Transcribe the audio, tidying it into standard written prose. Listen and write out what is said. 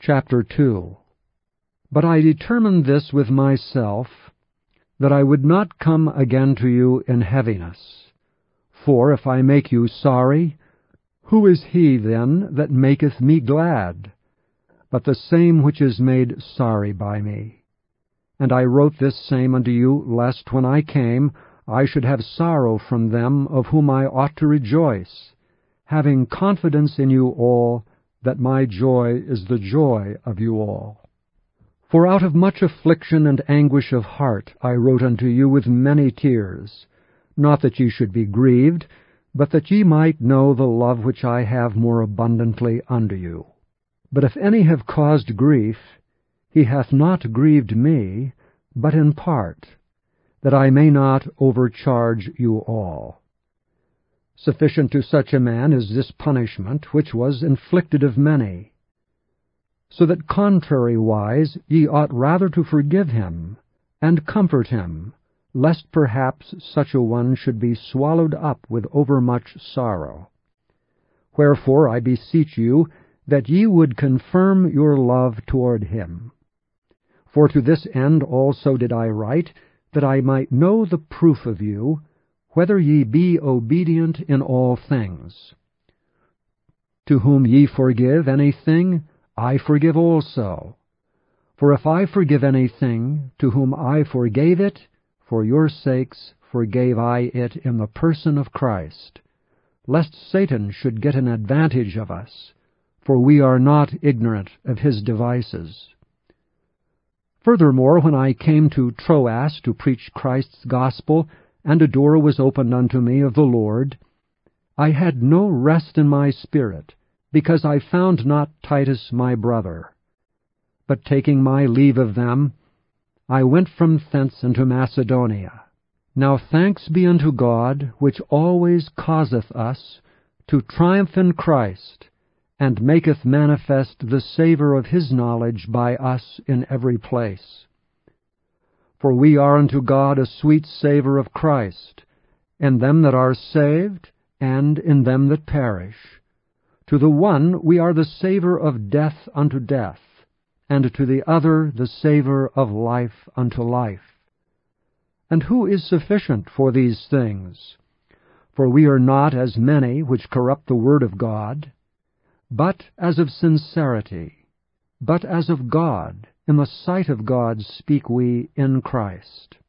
Chapter 2. But I determined this with myself, that I would not come again to you in heaviness. For if I make you sorry, who is he then that maketh me glad? But the same which is made sorry by me. And I wrote this same unto you, lest when I came I should have sorrow from them of whom I ought to rejoice, having confidence in you all, that my joy is the joy of you all. For out of much affliction and anguish of heart I wrote unto you with many tears, not that ye should be grieved, but that ye might know the love which I have more abundantly unto you. But if any have caused grief, he hath not grieved me, but in part, that I may not overcharge you all. Sufficient to such a man is this punishment, which was inflicted of many. So that contrariwise ye ought rather to forgive him, and comfort him, lest perhaps such a one should be swallowed up with overmuch sorrow. Wherefore I beseech you, that ye would confirm your love toward him. For to this end also did I write, that I might know the proof of you, whether ye be obedient in all things. To whom ye forgive anything, I forgive also. For if I forgive anything, to whom I forgave it, for your sakes forgave I it in the person of Christ, lest Satan should get an advantage of us, for we are not ignorant of his devices. Furthermore, when I came to Troas to preach Christ's gospel, and a door was opened unto me of the Lord, I had no rest in my spirit, because I found not Titus my brother. But taking my leave of them, I went from thence into Macedonia. Now thanks be unto God, which always causeth us to triumph in Christ, and maketh manifest the savour of his knowledge by us in every place. For we are unto God a sweet savour of Christ, in them that are saved, and in them that perish. To the one we are the savour of death unto death, and to the other the savour of life unto life. And who is sufficient for these things? For we are not as many which corrupt the word of God, but as of sincerity, but as of God, in the sight of God speak we in Christ.